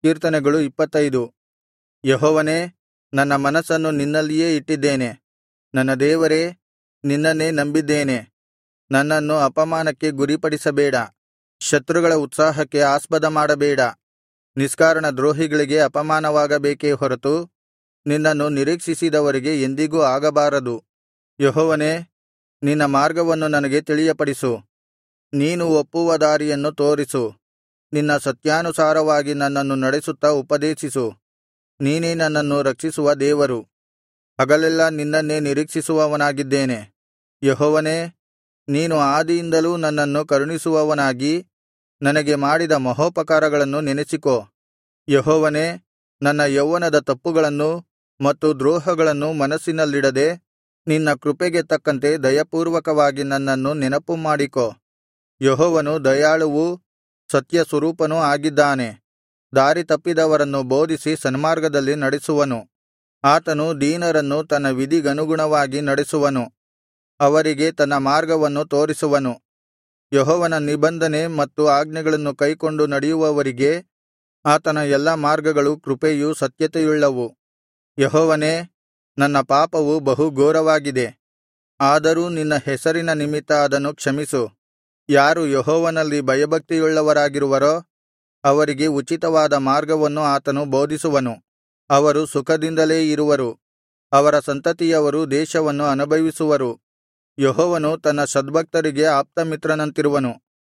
ಕೀರ್ತನೆಗಳು 25. ಯೆಹೋವನೇ, ನನ್ನ ಮನಸ್ಸನ್ನು ನಿನ್ನಲ್ಲಿಯೇ ಇಟ್ಟಿದ್ದೇನೆ. ನನ್ನ ದೇವರೇ, ನಿನ್ನನ್ನೇ ನಂಬಿದ್ದೇನೆ. ನನ್ನನ್ನು ಅಪಮಾನಕ್ಕೆ ಗುರಿಪಡಿಸಬೇಡ, ಶತ್ರುಗಳ ಉತ್ಸಾಹಕ್ಕೆ ಆಸ್ಪದ ಮಾಡಬೇಡ. ನಿಷ್ಕಾರಣ ದ್ರೋಹಿಗಳಿಗೆ ಅಪಮಾನವಾಗಬೇಕೇ ಹೊರತು ನಿನ್ನನ್ನು ನಿರೀಕ್ಷಿಸಿದವರಿಗೆ ಎಂದಿಗೂ ಆಗಬಾರದು. ಯೆಹೋವನೇ, ನಿನ್ನ ಮಾರ್ಗವನ್ನು ನನಗೆ ತಿಳಿಯಪಡಿಸು. ನೀನು ಒಪ್ಪುವ ದಾರಿಯನ್ನು ತೋರಿಸು. ನಿನ್ನ ಸತ್ಯಾನುಸಾರವಾಗಿ ನನ್ನನ್ನು ನಡೆಸುತ್ತಾ ಉಪದೇಶಿಸು. ನೀನೇ ನನ್ನನ್ನು ರಕ್ಷಿಸುವ ದೇವರು. ಹಗಲೆಲ್ಲಾ ನಿನ್ನನ್ನೇ ನಿರೀಕ್ಷಿಸುವವನಾಗಿದ್ದೇನೆ. ಯೆಹೋವನೇ, ನೀನು ಆದಿಯಿಂದಲೂ ನನ್ನನ್ನು ಕರುಣಿಸುವವನಾಗಿ ನನಗೆ ಮಾಡಿದ ಮಹೋಪಕಾರಗಳನ್ನು ನೆನಸಿಕೋ. ಯೆಹೋವನೇ, ನನ್ನ ಯೌವನದ ತಪ್ಪುಗಳನ್ನೂ ಮತ್ತು ದ್ರೋಹಗಳನ್ನೂ ಮನಸ್ಸಿನಲ್ಲಿಡದೆ ನಿನ್ನ ಕೃಪೆಗೆ ತಕ್ಕಂತೆ ದಯಾಪೂರ್ವಕವಾಗಿ ನನ್ನನ್ನು ನೆನಪುಮಾಡಿಕೋ. ಯೆಹೋವನು ದಯಾಳುವೂ ಸತ್ಯಸ್ವರೂಪನೂ ಆಗಿದ್ದಾನೆ. ದಾರಿ ತಪ್ಪಿದವರನ್ನು ಬೋಧಿಸಿ ಸನ್ಮಾರ್ಗದಲ್ಲಿ ನಡೆಸುವನು. ಆತನು ದೀನರನ್ನು ತನ್ನ ವಿಧಿಗನುಗುಣವಾಗಿ ನಡೆಸುವನು. ಅವರಿಗೆ ತನ್ನ ಮಾರ್ಗವನ್ನು ತೋರಿಸುವನು. ಯೆಹೋವನ ನಿಬಂಧನೆ ಮತ್ತು ಆಜ್ಞೆಗಳನ್ನು ಕೈಕೊಂಡು ನಡೆಯುವವರಿಗೆ ಆತನ ಎಲ್ಲಾ ಮಾರ್ಗಗಳು ಕೃಪೆಯೂ ಸತ್ಯತೆಯುಳ್ಳವು. ಯೆಹೋವನೇ, ನನ್ನ ಪಾಪವು ಬಹು ಘೋರವಾಗಿದೆ. ಆದರೂ ನಿನ್ನ ಹೆಸರಿನ ನಿಮಿತ್ತ ಅದನ್ನು ಕ್ಷಮಿಸು. ಯಾರು ಯೆಹೋವನಲ್ಲಿ ಭಯಭಕ್ತಿಯುಳ್ಳವರಾಗಿರುವರೋ ಅವರಿಗೆ ಉಚಿತವಾದ ಮಾರ್ಗವನ್ನು ಆತನು ಬೋಧಿಸುವನು. ಅವರು ಸುಖದಿಂದಲೇ ಇರುವರು. ಅವರ ಸಂತತಿಯವರು ದೇಶವನ್ನು ಅನುಭವಿಸುವರು. ಯೆಹೋವನು ತನ್ನ ಸದ್ಭಕ್ತರಿಗೆ ಆಪ್ತಮಿತ್ರನಂತಿರುವನು.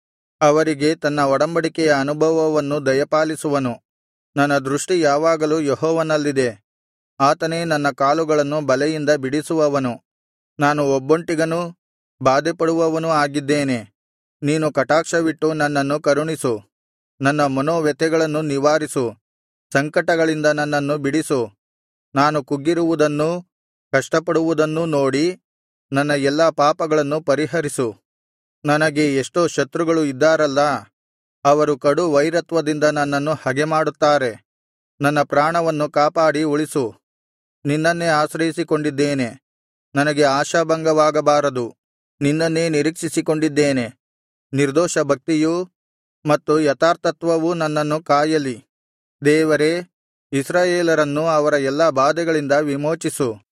ಅವರಿಗೆ ತನ್ನ ಒಡಂಬಡಿಕೆಯ ಅನುಭವವನ್ನು ದಯಪಾಲಿಸುವನು. ನನ್ನ ದೃಷ್ಟಿ ಯಾವಾಗಲೂ ಯೆಹೋವನಲ್ಲಿದೆ. ಆತನೇ ನನ್ನ ಕಾಲುಗಳನ್ನು ಬಲೆಯಿಂದ ಬಿಡಿಸುವವನು. ನಾನು ಒಬ್ಬಂಟಿಗನೂ ಬಾಧೆಪಡುವವನೂ ಆಗಿದ್ದೇನೆ. ನೀನು ಕಟಾಕ್ಷವಿಟ್ಟು ನನ್ನನ್ನು ಕರುಣಿಸು. ನನ್ನ ಮನೋವ್ಯಥೆಗಳನ್ನು ನಿವಾರಿಸು. ಸಂಕಟಗಳಿಂದ ನನ್ನನ್ನು ಬಿಡಿಸು. ನಾನು ಕುಗ್ಗಿರುವುದನ್ನೂ ಕಷ್ಟಪಡುವುದನ್ನೂ ನೋಡಿ ನನ್ನ ಎಲ್ಲಾ ಪಾಪಗಳನ್ನು ಪರಿಹರಿಸು. ನನಗೆ ಎಷ್ಟೋ ಶತ್ರುಗಳು ಇದ್ದಾರಲ್ಲಾ, ಅವರು ಕಡು ವೈರತ್ವದಿಂದ ನನ್ನನ್ನು ಹಗೆಮಾಡುತ್ತಾರೆ. ನನ್ನ ಪ್ರಾಣವನ್ನು ಕಾಪಾಡಿ ಉಳಿಸು. ನಿನ್ನನ್ನೇ ಆಶ್ರಯಿಸಿಕೊಂಡಿದ್ದೇನೆ. ನನಗೆ ಆಶಾಭಂಗವಾಗಬಾರದು. ನಿನ್ನನ್ನೇ ನಿರೀಕ್ಷಿಸಿಕೊಂಡಿದ್ದೇನೆ. ನಿರ್ದೋಷ ಭಕ್ತಿಯೂ ಮತ್ತು ಯಥಾರ್ಥತ್ವವೂ ನನ್ನನ್ನು ಕಾಯಲಿ. ದೇವರೇ, ಇಸ್ರಾಯೇಲರನ್ನು ಅವರ ಎಲ್ಲಾ ಬಾಧೆಗಳಿಂದ ವಿಮೋಚಿಸು.